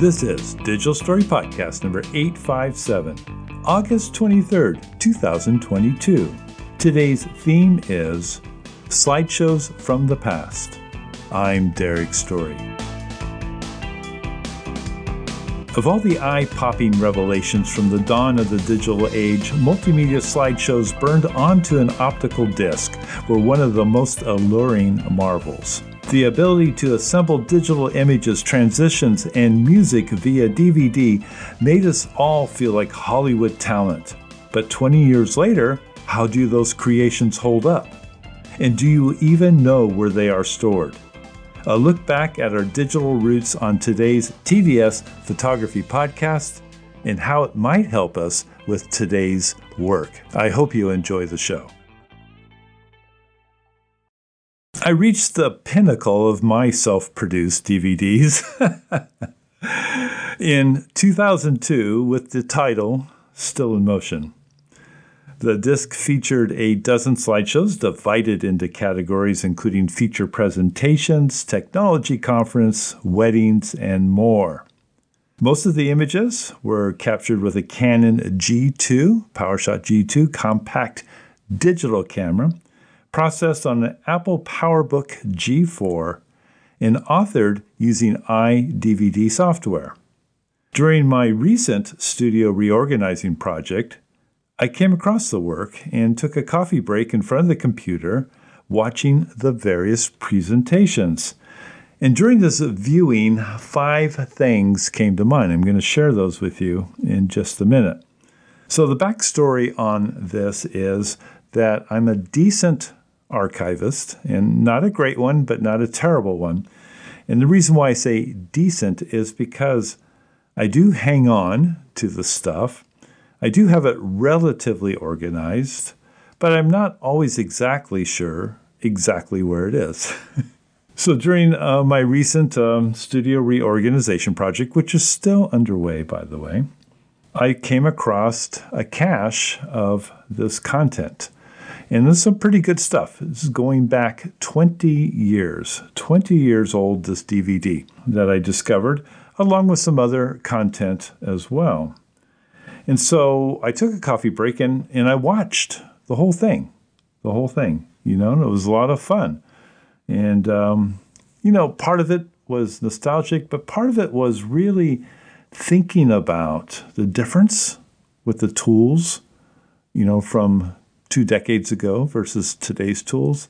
This is Digital Story Podcast number 857, August 23rd, 2022. Today's theme is Slideshows from the Past. I'm Derek Story. Of all the eye-popping revelations from the dawn of the digital age, multimedia slideshows burned onto an optical disc were one of the most alluring marvels. The ability to assemble digital images, transitions, and music via DVD made us all feel like Hollywood talent. But 20 years later, how do those creations hold up? And do you even know where they are stored? A look back at our digital roots on today's TDS Photography Podcast and how it might help us with today's work. I hope you enjoy the show. I reached the pinnacle of my self-produced DVDs in 2002 with the title Still in Motion. The disc featured a dozen slideshows divided into categories including feature presentations, technology conference, weddings, and more. Most of the images were captured with a Canon G2, PowerShot G2 compact digital camera, processed on an Apple PowerBook G4, and authored using iDVD software. During my recent studio reorganizing project, I came across the work and took a coffee break in front of the computer, watching the various presentations. And during this viewing, 5 things came to mind. I'm going to share those with you in just a minute. So the backstory on this is that I'm a decent archivist, and not a great one, but not a terrible one. And the reason why I say decent is because I do hang on to the stuff. I do have it relatively organized, but I'm not always exactly sure exactly where it is. So during my recent studio reorganization project, which is still underway, by the way, I came across a cache of this content. And this is some pretty good stuff. This is going back 20 years old, this DVD that I discovered, along with some other content as well. And so I took a coffee break and I watched the whole thing, and it was a lot of fun. And, part of it was nostalgic, but part of it was really thinking about the difference with the tools, from 2 decades ago versus today's tools,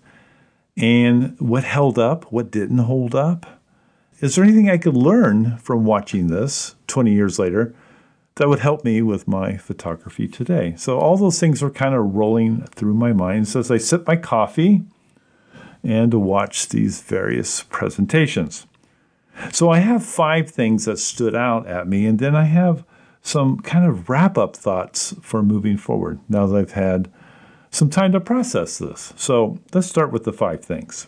and what held up, what didn't hold up. Is there anything I could learn from watching this 20 years later that would help me with my photography today? So all those things were kind of rolling through my mind so as I sip my coffee and to watch these various presentations. So I have 5 things that stood out at me, and then I have some kind of wrap-up thoughts for moving forward now that I've had some time to process this. So let's start with the 5 things.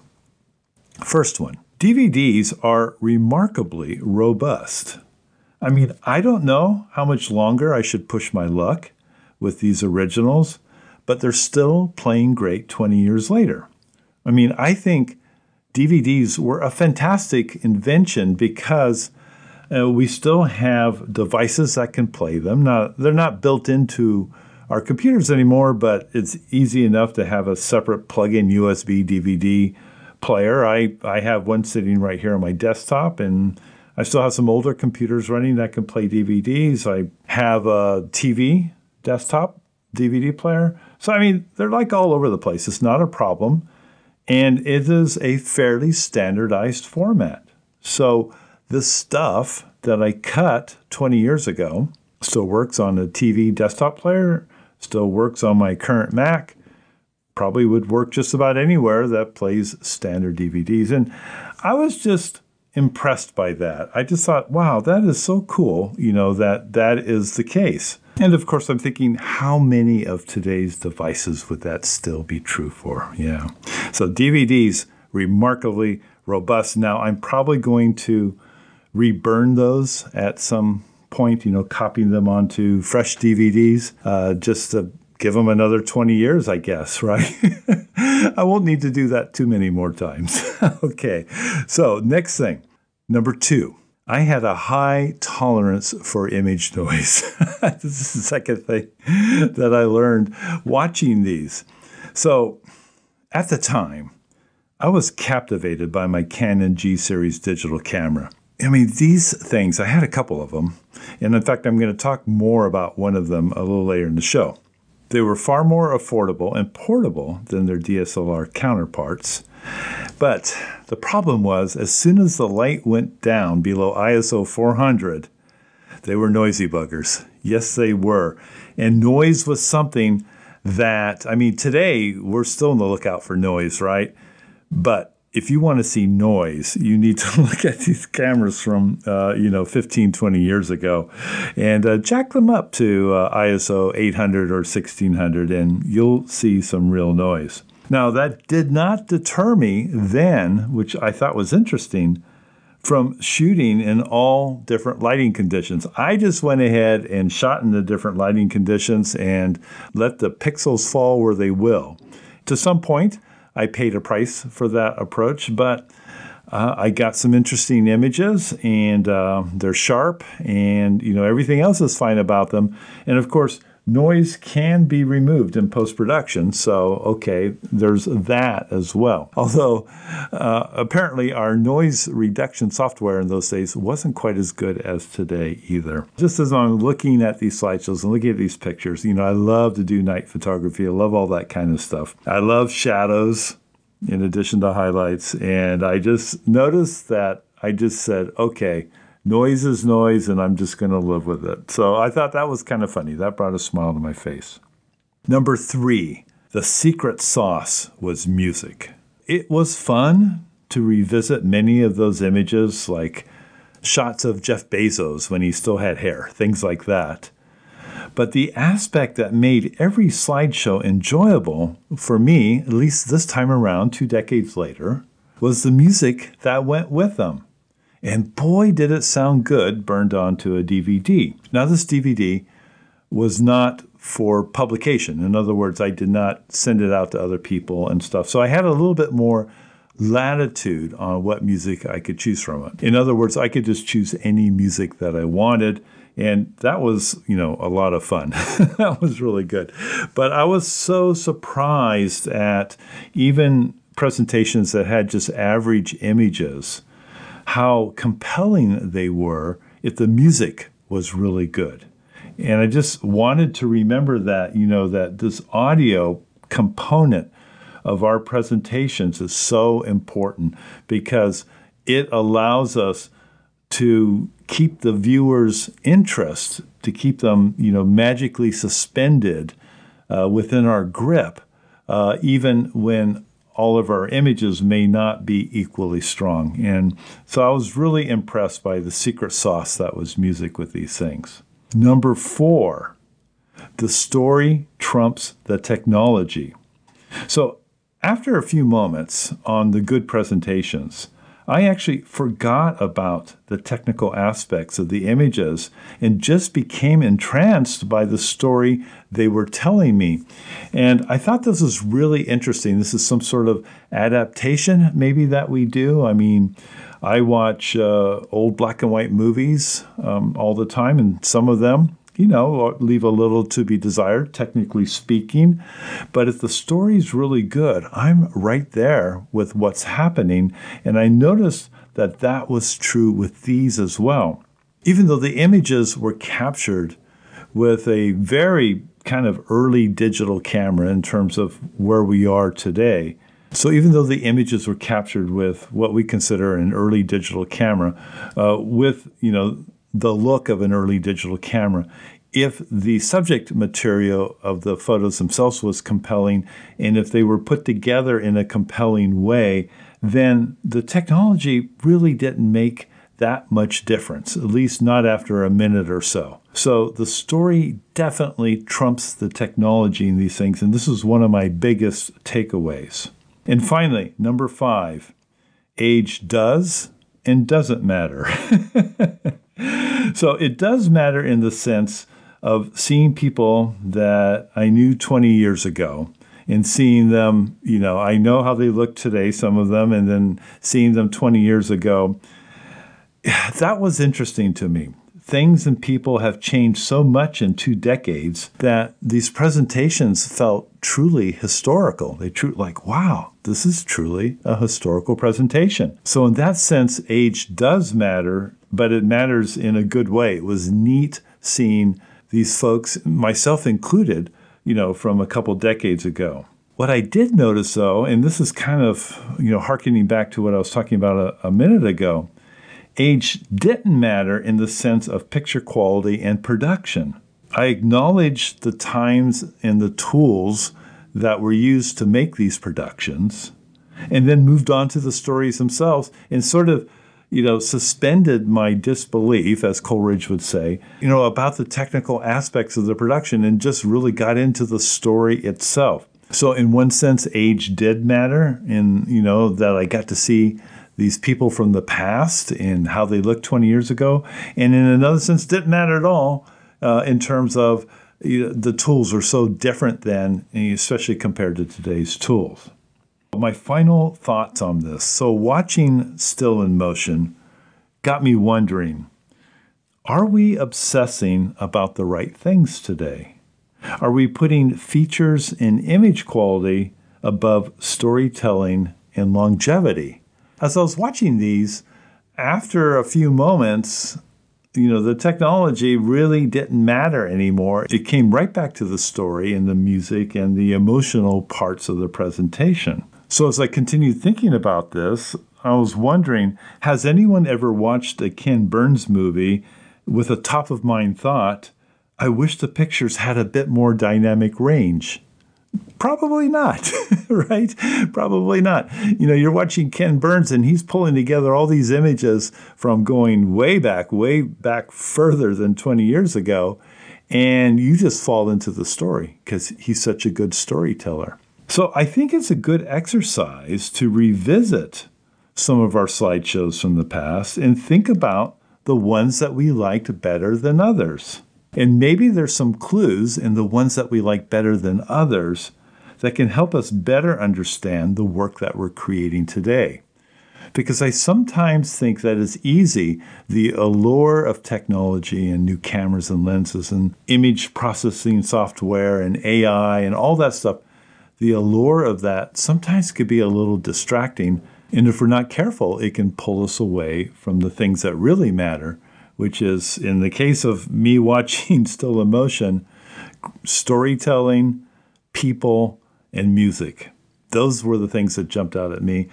First one, DVDs are remarkably robust. I don't know how much longer I should push my luck with these originals, but they're still playing great 20 years later. I think DVDs were a fantastic invention because we still have devices that can play them. Now, they're not built into our computers anymore, but it's easy enough to have a separate plug-in USB DVD player. I have one sitting right here on my desktop, and I still have some older computers running that can play DVDs. I have a TV desktop DVD player. So, they're like all over the place. It's not a problem. And it is a fairly standardized format. So the stuff that I cut 20 years ago still works on a TV desktop player, still works on my current Mac, probably would work just about anywhere that plays standard DVDs. And I was just impressed by that. I just thought, wow, that is so cool, that is the case. And of course, I'm thinking, how many of today's devices would that still be true for? Yeah. So DVDs, remarkably robust. Now, I'm probably going to reburn those at some point, copying them onto fresh DVDs, just to give them another 20 years, I guess, right? I won't need to do that too many more times. Okay, so next thing, number 2. I had a high tolerance for image noise. This is the second thing that I learned watching these. So at the time, I was captivated by my Canon G series digital camera. I mean, these things, I had a couple of them. And in fact, I'm going to talk more about one of them a little later in the show. They were far more affordable and portable than their DSLR counterparts. But the problem was, as soon as the light went down below ISO 400, they were noisy buggers. Yes, they were. And noise was something that, I mean, today we're still on the lookout for noise, right? But if you want to see noise, you need to look at these cameras from, 15, 20 years ago and jack them up to ISO 800 or 1600, and you'll see some real noise. Now, that did not deter me then, which I thought was interesting, from shooting in all different lighting conditions. I just went ahead and shot in the different lighting conditions and let the pixels fall where they will. To some point, I paid a price for that approach, but I got some interesting images, and they're sharp, and everything else is fine about them. And of course, noise can be removed in post-production, so okay, there's that as well. Although apparently our noise reduction software in those days wasn't quite as good as today either. Just as I'm looking at these slideshows and looking at these pictures, I love to do night photography. I love all that kind of stuff. I love shadows in addition to highlights, and I just noticed that I just said, okay, noise is noise, and I'm just going to live with it. So I thought that was kind of funny. That brought a smile to my face. Number 3, the secret sauce was music. It was fun to revisit many of those images, like shots of Jeff Bezos when he still had hair, things like that. But the aspect that made every slideshow enjoyable for me, at least this time around, 2 decades later, was the music that went with them. And boy, did it sound good burned onto a DVD. Now, this DVD was not for publication. In other words, I did not send it out to other people and stuff. So I had a little bit more latitude on what music I could choose from it. In other words, I could just choose any music that I wanted. And that was, a lot of fun. That was really good. But I was so surprised at even presentations that had just average images, how compelling they were if the music was really good. And I just wanted to remember that, that this audio component of our presentations is so important because it allows us to keep the viewer's interest, to keep them, magically suspended within our grip, even when all of our images may not be equally strong. And so I was really impressed by the secret sauce that was music with these things. Number 4, the story trumps the technology. So after a few moments on the good presentations, I actually forgot about the technical aspects of the images and just became entranced by the story they were telling me. And I thought this was really interesting. This is some sort of adaptation maybe that we do. I mean, I watch old black and white movies all the time, and some of them, leave a little to be desired, technically speaking. But if the story's really good, I'm right there with what's happening. And I noticed that that was true with these as well. Even though the images were captured with a very kind of early digital camera in terms of where we are today. So even though the images were captured with what we consider an early digital camera, with, the look of an early digital camera, if the subject material of the photos themselves was compelling, and if they were put together in a compelling way, then the technology really didn't make that much difference, at least not after a minute or so. So the story definitely trumps the technology in these things, and this is one of my biggest takeaways. And finally, number 5, age does and doesn't matter. So it does matter in the sense of seeing people that I knew 20 years ago and seeing them, I know how they look today, some of them, and then seeing them 20 years ago. That was interesting to me. Things and people have changed so much in 2 decades that these presentations felt truly historical. Like, wow, this is truly a historical presentation. So in that sense, age does matter, but it matters in a good way. It was neat seeing these folks, myself included, from a couple decades ago. What I did notice, though, and this is kind of, hearkening back to what I was talking about a minute ago, age didn't matter in the sense of picture quality and production. I acknowledged the times and the tools that were used to make these productions, and then moved on to the stories themselves and sort of, suspended my disbelief, as Coleridge would say, about the technical aspects of the production and just really got into the story itself. So in one sense, age did matter in, that I got to see these people from the past and how they looked 20 years ago. And in another sense, didn't matter at all in terms of the tools are so different then, especially compared to today's tools. My final thoughts on this. So watching Still in Motion got me wondering, are we obsessing about the right things today? Are we putting features and image quality above storytelling and longevity? As I was watching these, after a few moments, the technology really didn't matter anymore. It came right back to the story and the music and the emotional parts of the presentation. So as I continued thinking about this, I was wondering, has anyone ever watched a Ken Burns movie with a top-of-mind thought, I wish the pictures had a bit more dynamic range? Probably not, right? Probably not. You're watching Ken Burns and he's pulling together all these images from going way back further than 20 years ago. And you just fall into the story because he's such a good storyteller. So I think it's a good exercise to revisit some of our slideshows from the past and think about the ones that we liked better than others. And maybe there's some clues in the ones that we like better than others that can help us better understand the work that we're creating today. Because I sometimes think that it's easy, the allure of technology and new cameras and lenses and image processing software and AI and all that stuff, the allure of that sometimes could be a little distracting. And if we're not careful, it can pull us away from the things that really matter, which is, in the case of me watching Still in Motion, storytelling, people, and music. Those were the things that jumped out at me.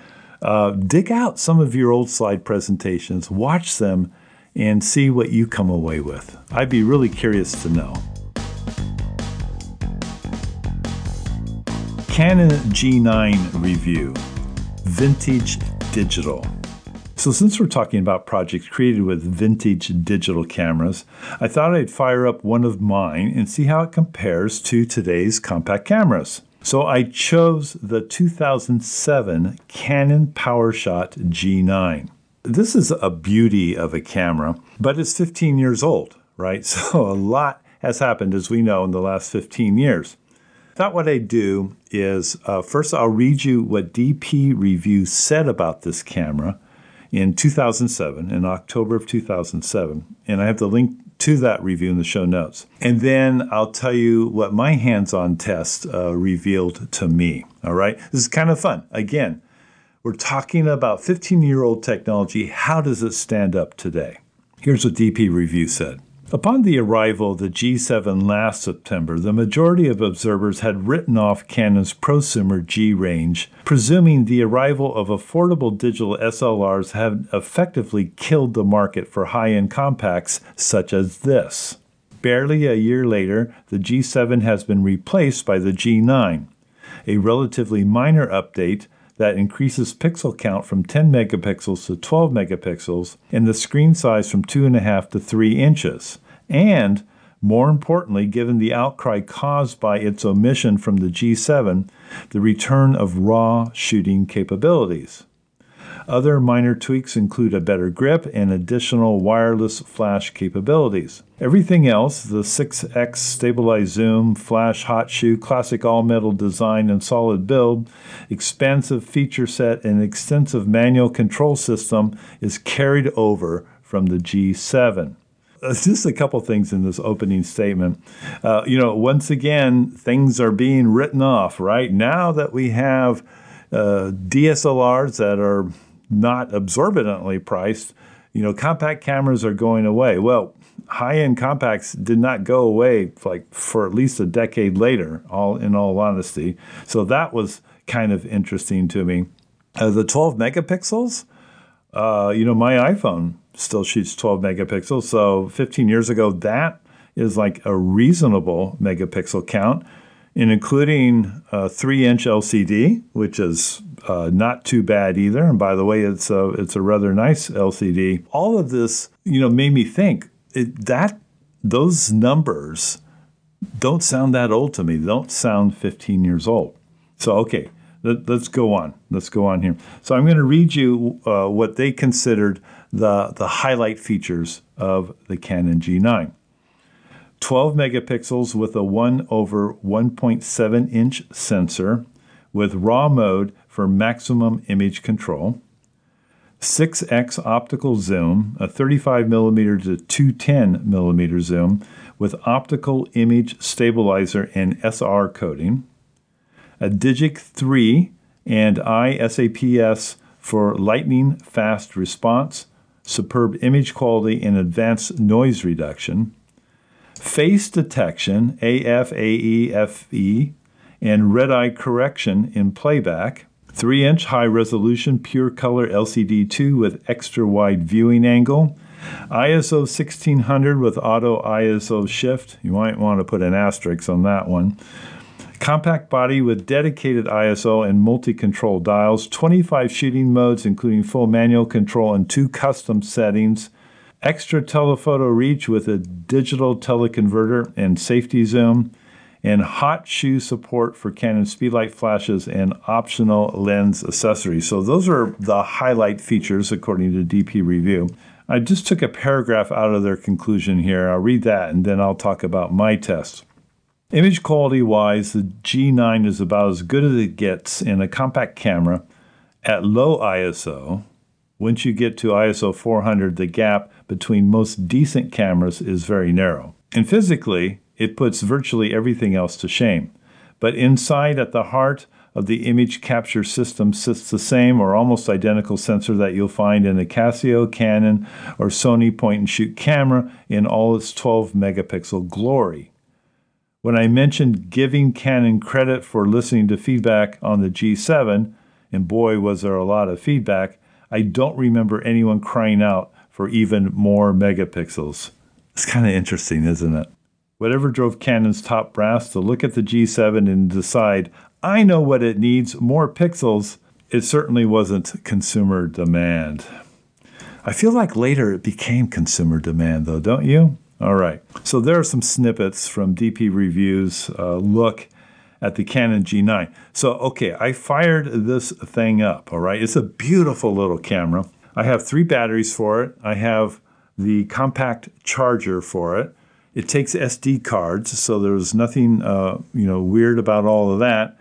Dig out some of your old slide presentations, watch them, and see what you come away with. I'd be really curious to know. Canon G9 review, vintage digital. So since we're talking about projects created with vintage digital cameras, I thought I'd fire up one of mine and see how it compares to today's compact cameras. So I chose the 2007 Canon PowerShot G9. This is a beauty of a camera, but it's 15 years old, right? So a lot has happened, as we know, in the last 15 years. I thought what I'd do is, first I'll read you what DP Review said about this camera in 2007, in October of 2007. And I have the link to that review in the show notes. And then I'll tell you what my hands-on test revealed to me, all right? This is kind of fun. Again, we're talking about 15-year-old technology. How does it stand up today? Here's what DP Review said. Upon the arrival of the G7 last September, the majority of observers had written off Canon's prosumer G range, presuming the arrival of affordable digital SLRs had effectively killed the market for high-end compacts such as this. Barely a year later, the G7 has been replaced by the G9, a relatively minor update that increases pixel count from 10 megapixels to 12 megapixels and the screen size from 2.5 to 3 inches. And, more importantly, given the outcry caused by its omission from the G7, the return of RAW shooting capabilities. Other minor tweaks include a better grip and additional wireless flash capabilities. Everything else, the 6x stabilized zoom, flash hot shoe, classic all-metal design and solid build, expansive feature set, and extensive manual control system is carried over from the G7. Just a couple things in this opening statement. Once again, things are being written off, right? Now that we have DSLRs that are not exorbitantly priced, compact cameras are going away. Well, high-end compacts did not go away for at least a decade later, in all honesty. So that was kind of interesting to me. The 12 megapixels, my iPhone still shoots 12 megapixels. So 15 years ago, that is like a reasonable megapixel count, and including a 3-inch LCD, which is not too bad either. And by the way, it's a rather nice LCD. All of this, made me think that those numbers don't sound that old to me. They don't sound 15 years old. So, okay, let's go on. Let's go on here. So I'm going to read you what they considered the highlight features of the Canon G9. 12 megapixels with a 1/1.7 inch sensor with RAW mode for maximum image control. 6x optical zoom, a 35 millimeter to 210 millimeter zoom with optical image stabilizer and SR coding. A Digic 3 and ISAPS for lightning fast response, superb image quality, and advanced noise reduction. Face detection, AF, AE, FE, and red-eye correction in playback. 3-inch high-resolution pure color LCD2 with extra-wide viewing angle. ISO 1600 with auto ISO shift. You might want to put an asterisk on that one. Compact body with dedicated ISO and multi-control dials. 25 shooting modes, including full manual control and 2 custom settings. Extra telephoto reach with a digital teleconverter and safety zoom, and hot shoe support for Canon speedlight flashes and optional lens accessories. So those are the highlight features according to DP Review. I just took a paragraph out of their conclusion here. I'll read that and then I'll talk about my test. Image quality wise, the G9 is about as good as it gets in a compact camera at low ISO. Once you get to ISO 400, the gap between most decent cameras is very narrow. And physically, it puts virtually everything else to shame. But inside, at the heart of the image capture system, sits the same or almost identical sensor that you'll find in a Casio, Canon, or Sony point-and-shoot camera in all its 12 megapixel glory. When I mentioned giving Canon credit for listening to feedback on the G7, and boy was there a lot of feedback, I don't remember anyone crying out for even more megapixels. It's kind of interesting, isn't it? Whatever drove Canon's top brass to look at the G7 and decide, I know what it needs, more pixels, it certainly wasn't consumer demand. I feel like later it became consumer demand, though, don't you? All right. So there are some snippets from DP Review's look at the Canon G9. So, okay, I fired this thing up, all right? It's a beautiful little camera. I have 3 batteries for it. I have the compact charger for it. It takes SD cards, so there's nothing, weird about all of that.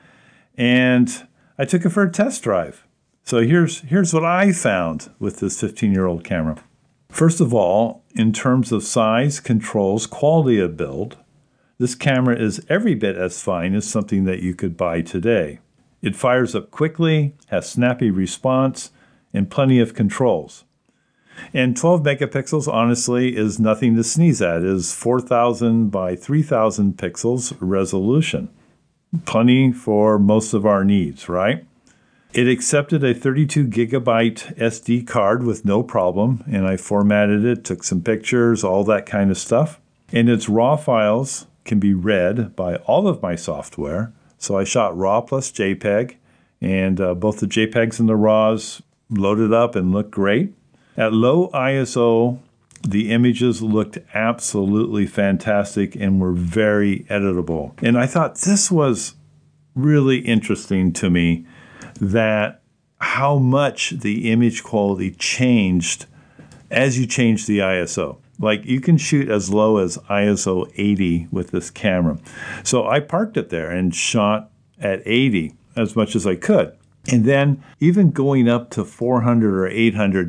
And I took it for a test drive. So here's what I found with this 15-year-old camera. First of all, in terms of size, controls, quality of build, this camera is every bit as fine as something that you could buy today. It fires up quickly, has snappy response, and plenty of controls. And 12 megapixels, honestly, is nothing to sneeze at. It is 4,000 by 3,000 pixels resolution. Plenty for most of our needs, right? It accepted a 32 gigabyte SD card with no problem, and I formatted it, took some pictures, all that kind of stuff. And its RAW files can be read by all of my software. So I shot RAW plus JPEG, and both the JPEGs and the RAWs loaded up and looked great. At low ISO, the images looked absolutely fantastic and were very editable. And I thought this was really interesting to me, that how much the image quality changed as you change the ISO. Like, you can shoot as low as ISO 80 with this camera. So I parked it there and shot at 80 as much as I could. And then even going up to 400 or 800,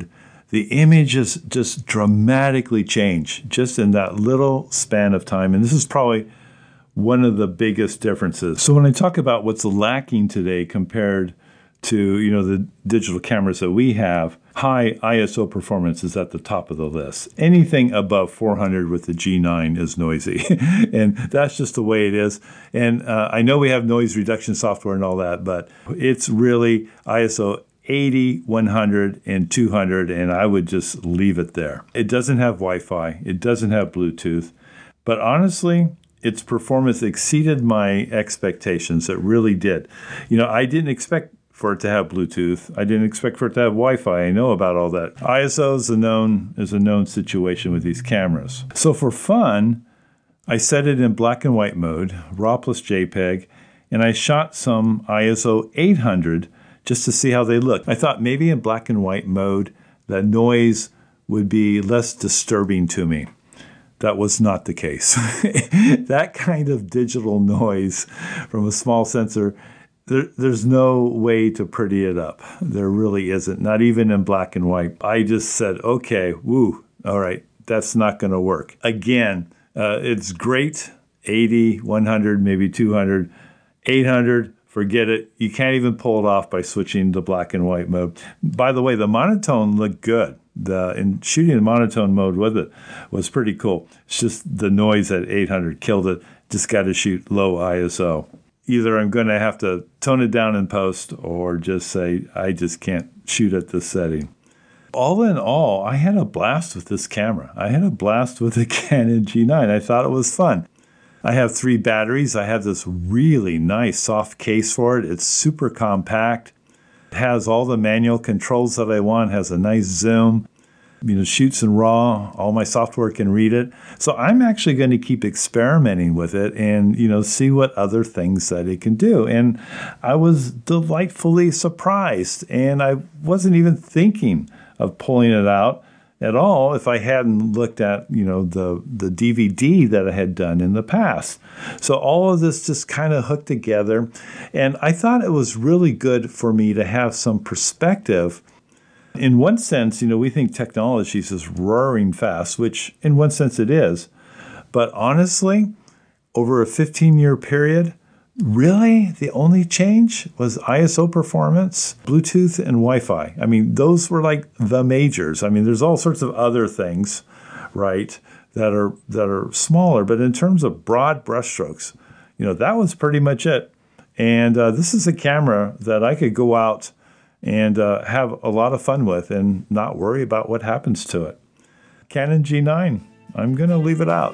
the images just dramatically change just in that little span of time. And this is probably one of the biggest differences. So when I talk about what's lacking today compared to, the digital cameras that we have, high ISO performance is at the top of the list. Anything above 400 with the G9 is noisy. And that's just the way it is. And I know we have noise reduction software and all that, but it's really ISO 80, 100, and 200, and I would just leave it there. It doesn't have Wi-Fi. It doesn't have Bluetooth. But honestly, its performance exceeded my expectations. It really did. I didn't expect for it to have Bluetooth. I didn't expect for it to have Wi-Fi. I know about all that. ISO is a known situation with these cameras. So for fun, I set it in black and white mode, RAW plus JPEG, and I shot some ISO 800 just to see how they look. I thought maybe in black and white mode, the noise would be less disturbing to me. That was not the case. That kind of digital noise from a small sensor, there's no way to pretty it up. There really isn't, not even in black and white. I just said, okay, all right, that's not going to work. Again, it's great, 80, 100, maybe 200, 800, forget it. You can't even pull it off by switching to black and white mode. By the way, the monotone looked good. And shooting in monotone mode with it was pretty cool. It's just the noise at 800 killed it. Just got to shoot low ISO. Either I'm going to have to tone it down in post or just say, I just can't shoot at this setting. All in all, I had a blast with this camera. I had a blast with the Canon G9. I thought it was fun. I have 3 batteries. I have this really nice soft case for it. It's super compact. It has all the manual controls that I want. It has a nice zoom. Shoots in RAW. All my software can read it. So I'm actually going to keep experimenting with it and, see what other things that it can do. And I was delightfully surprised. And I wasn't even thinking of pulling it out at all if I hadn't looked at, the DVD that I had done in the past. So all of this just kind of hooked together. And I thought it was really good for me to have some perspective. In one sense, we think technology is just roaring fast, which in one sense it is. But honestly, over a 15-year period, really the only change was ISO performance, Bluetooth, and Wi-Fi. Those were like the majors. There's all sorts of other things, right, that are smaller. But in terms of broad brushstrokes, that was pretty much it. And this is a camera that I could go out and have a lot of fun with and not worry about what happens to it. Canon G9, I'm going to leave it out.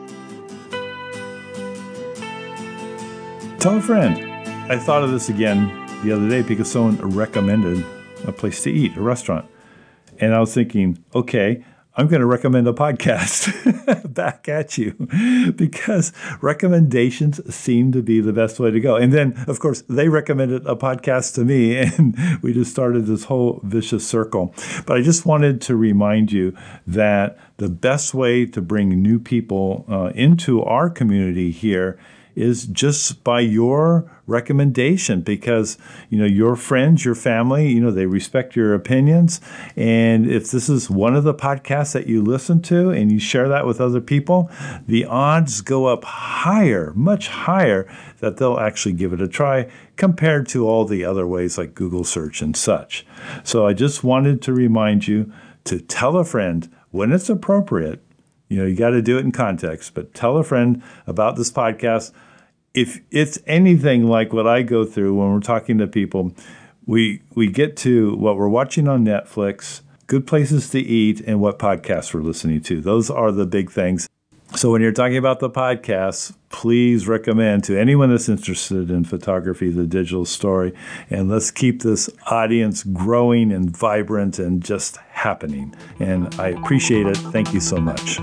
Tell a friend. I thought of this again the other day because someone recommended a place to eat, a restaurant. And I was thinking, okay, I'm going to recommend a podcast back at you because recommendations seem to be the best way to go. And then, of course, they recommended a podcast to me, and we just started this whole vicious circle. But I just wanted to remind you that the best way to bring new people into our community here is just by your recommendation because, your friends, your family, they respect your opinions. And if this is one of the podcasts that you listen to and you share that with other people, the odds go up higher, much higher, that they'll actually give it a try compared to all the other ways like Google search and such. So I just wanted to remind you to tell a friend when it's appropriate. You got to do it in context, but tell a friend about this podcast. If it's anything like what I go through when we're talking to people, we get to what we're watching on Netflix, good places to eat, and what podcasts we're listening to. Those are the big things. So when you're talking about the podcasts, please recommend to anyone that's interested in photography, the digital story, and let's keep this audience growing and vibrant and just happening. And I appreciate it. Thank you so much.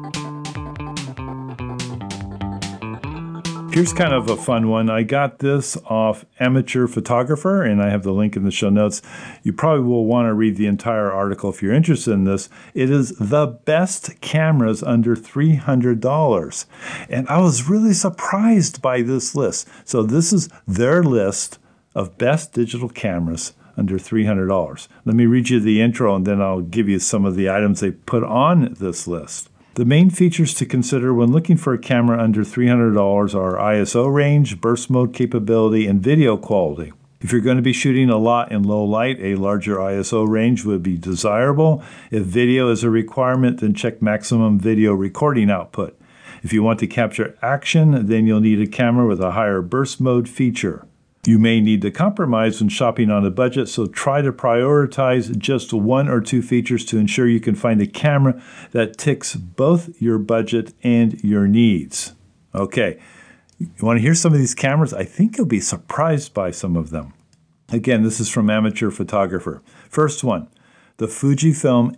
Here's kind of a fun one. I got this off Amateur Photographer, and I have the link in the show notes. You probably will want to read the entire article if you're interested in this. It is the best cameras under $300. And I was really surprised by this list. So this is their list of best digital cameras under $300. Let me read you the intro and then I'll give you some of the items they put on this list. The main features to consider when looking for a camera under $300 are ISO range, burst mode capability, and video quality. If you're going to be shooting a lot in low light, a larger ISO range would be desirable. If video is a requirement, then check maximum video recording output. If you want to capture action, then you'll need a camera with a higher burst mode feature. You may need to compromise when shopping on a budget, so try to prioritize just one or two features to ensure you can find a camera that ticks both your budget and your needs. Okay, you want to hear some of these cameras? I think you'll be surprised by some of them. Again, this is from Amateur Photographer. First one, the Fujifilm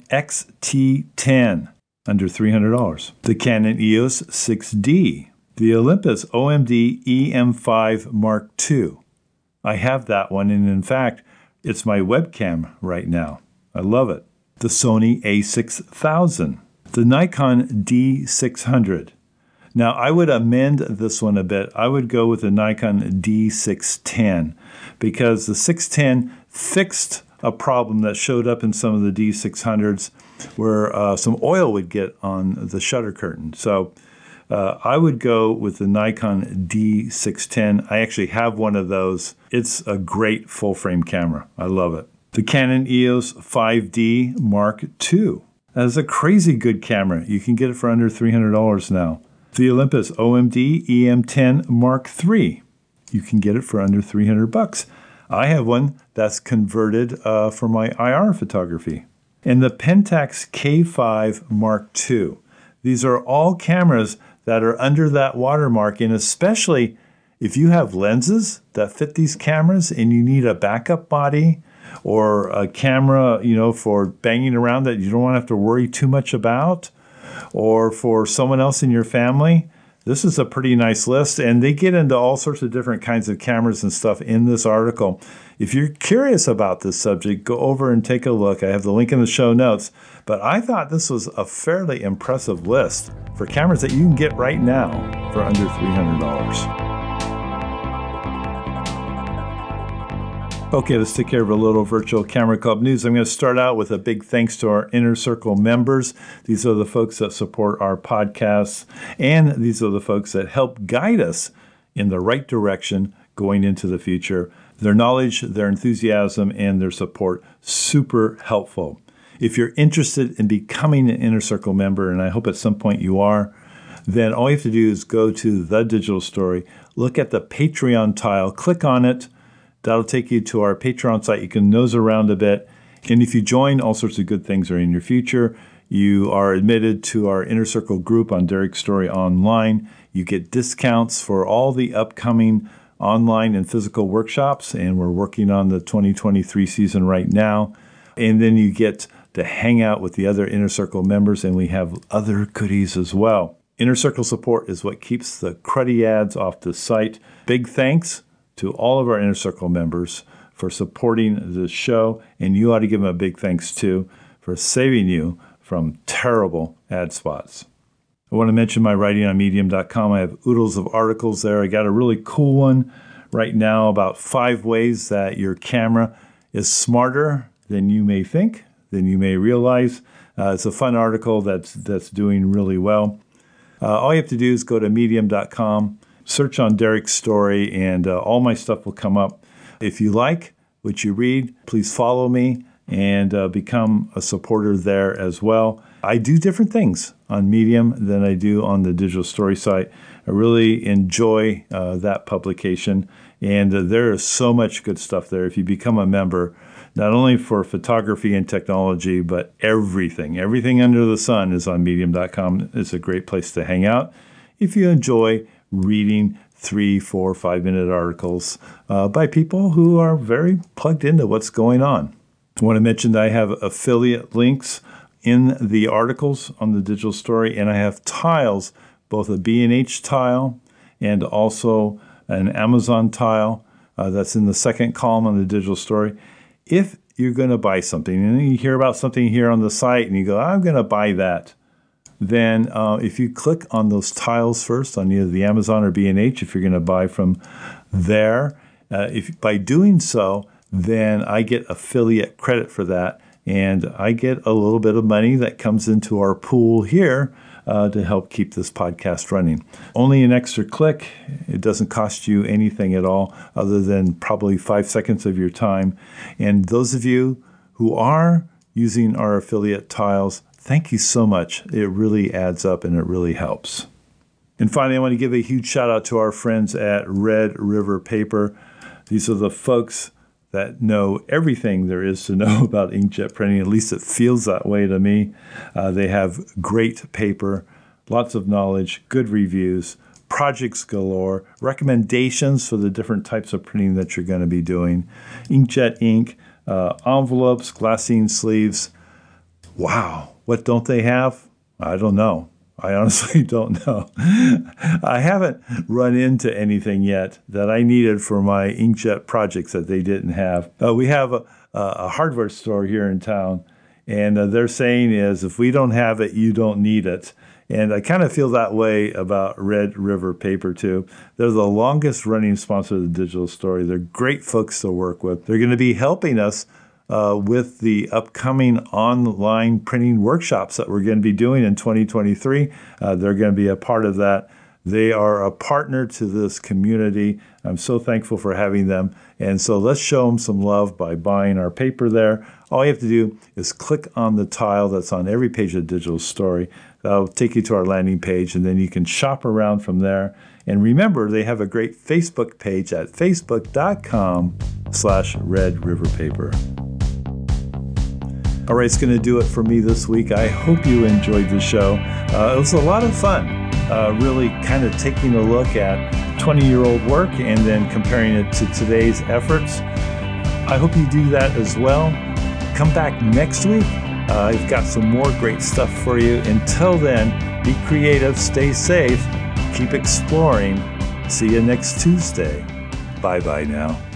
X-T10, under $300. The Canon EOS 6D. The Olympus OMD EM5 Mark II. I have that one, and in fact, it's my webcam right now. I love it. The Sony a6000. The Nikon D600. Now, I would amend this one a bit. I would go with the Nikon D610 because the 610 fixed a problem that showed up in some of the D600s where some oil would get on the shutter curtain. So I would go with the Nikon D610. I actually have one of those. It's a great full-frame camera. I love it. The Canon EOS 5D Mark II. That is a crazy good camera. You can get it for under $300 now. The Olympus OMD EM10 Mark III. You can get it for under $300. I have one that's converted for my IR photography. And the Pentax K5 Mark II. These are all cameras that are under that watermark, and especially if you have lenses that fit these cameras and you need a backup body or a camera, for banging around that you don't want to have to worry too much about, or for someone else in your family, this is a pretty nice list, and they get into all sorts of different kinds of cameras and stuff in this article. If you're curious about this subject, go over and take a look. I have the link in the show notes, but I thought this was a fairly impressive list for cameras that you can get right now for under $300. Okay, let's take care of a little Virtual Camera Club news. I'm going to start out with a big thanks to our Inner Circle members. These are the folks that support our podcasts, and these are the folks that help guide us in the right direction going into the future. Their knowledge, their enthusiasm, and their support, super helpful. If you're interested in becoming an Inner Circle member, and I hope at some point you are, then all you have to do is go to The Digital Story, look at the Patreon tile, click on it. That'll take you to our Patreon site. You can nose around a bit. And if you join, all sorts of good things are in your future. You are admitted to our Inner Circle group on Derek Story Online. You get discounts for all the upcoming online and physical workshops, and we're working on the 2023 season right now. And then you get to hang out with the other Inner Circle members, and we have other goodies as well. Inner Circle support is what keeps the cruddy ads off the site. Big thanks to all of our Inner Circle members for supporting the show, and you ought to give them a big thanks too for saving you from terrible ad spots. I want to mention my writing on Medium.com. I have oodles of articles there. I got a really cool one right now about 5 ways that your camera is smarter than you may think, than you may realize. It's a fun article that's doing really well. All you have to do is go to Medium.com, search on Derek's Story, and all my stuff will come up. If you like what you read, please follow me and become a supporter there as well. I do different things on Medium than I do on the Digital Story site. I really enjoy that publication, and there is so much good stuff there. If you become a member, not only for photography and technology, but everything under the sun is on Medium.com. It's a great place to hang out if you enjoy reading 3, 4, 5-minute articles by people who are very plugged into what's going on. I want to mention that I have affiliate links in the articles on the Digital Story, and I have tiles, both a B&H tile and also an Amazon tile that's in the second column on the Digital Story. If you're going to buy something, and you hear about something here on the site, and you go, I'm going to buy that, then if you click on those tiles first on either the Amazon or B&H, if you're going to buy from there, If by doing so, then I get affiliate credit for that, and I get a little bit of money that comes into our pool here to help keep this podcast running. Only an extra click. It doesn't cost you anything at all other than probably 5 seconds of your time. And those of you who are using our affiliate tiles, thank you so much. It really adds up and it really helps. And finally, I want to give a huge shout out to our friends at Red River Paper. These are the folks that know everything there is to know about inkjet printing. At least it feels that way to me. They have great paper, lots of knowledge, good reviews, projects galore, recommendations for the different types of printing that you're going to be doing, inkjet ink, envelopes, glassine sleeves. Wow, what don't they have? I don't know. I honestly don't know. I haven't run into anything yet that I needed for my inkjet projects that they didn't have. We have a hardware store here in town, and their saying is, if we don't have it, you don't need it. And I kind of feel that way about Red River Paper, too. They're the longest running sponsor of the Digital Story. They're great folks to work with. They're going to be helping us with the upcoming online printing workshops that we're going to be doing in 2023. They're going to be a part of that. They are a partner to this community. I'm so thankful for having them. And so let's show them some love by buying our paper there. All you have to do is click on the tile that's on every page of the Digital Story. That'll take you to our landing page, and then you can shop around from there. And remember, they have a great Facebook page at facebook.com/Red River Paper. All right, it's going to do it for me this week. I hope you enjoyed the show. It was a lot of fun, really kind of taking a look at 20-year-old work and then comparing it to today's efforts. I hope you do that as well. Come back next week. I've got some more great stuff for you. Until then, be creative, stay safe, keep exploring. See you next Tuesday. Bye-bye now.